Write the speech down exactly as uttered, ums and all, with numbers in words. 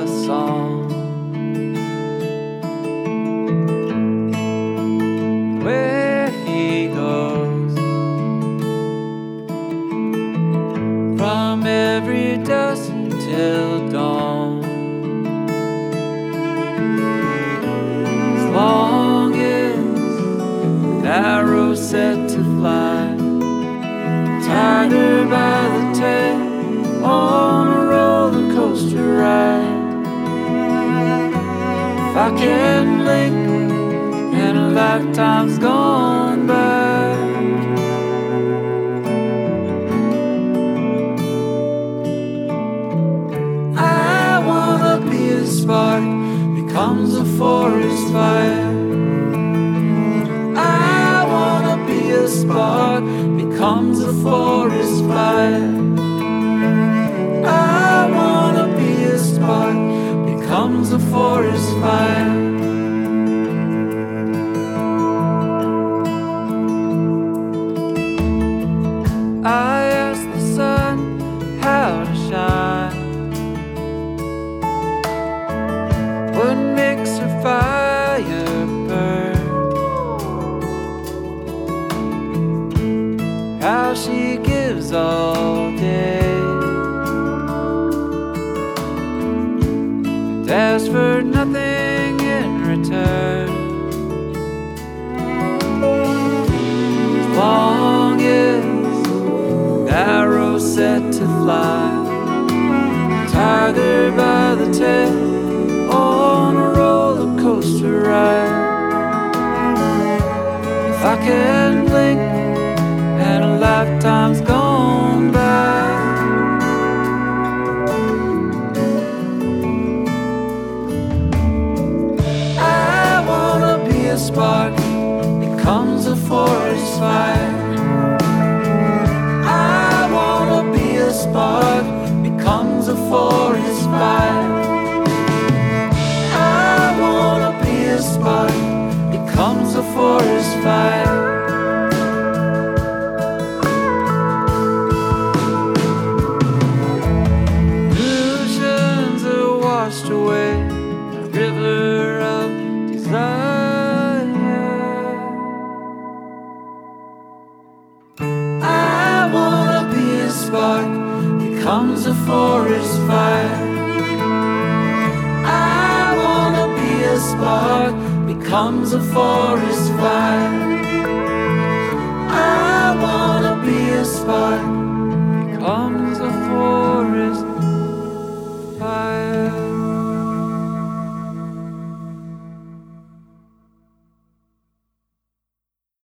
a song where he goes from every dusk till dawn. As long as the arrow's set to fly, tied her by the tail on a roller coaster ride. If I can blink and a lifetime's gone by, I wanna be a spark, becomes a forest fire. I wanna be a spark, becomes a forest fire. I wanna be a spark, becomes a forest fire. I asked the sun how to shine, what makes her fire burn, how she gives all day, and ask for nothing in return. As long as the arrow's set to fly, tied her by the tail on a roller coaster ride. If I can blink and a lifetime's gone by, I wanna be a spark, becomes a forest fire. I wanna be a spark, becomes a forest fire. I wanna be a spark, becomes a forest fire. Illusions are washed away, the river of desire. I wanna be a spark, becomes a forest fire. I wanna be a spark, becomes a forest fire.